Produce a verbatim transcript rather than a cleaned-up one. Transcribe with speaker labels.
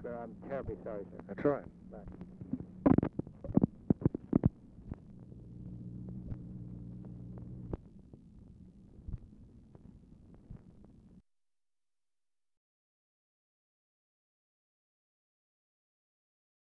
Speaker 1: But I'm terribly sorry, sir.
Speaker 2: That's right.
Speaker 1: Bye.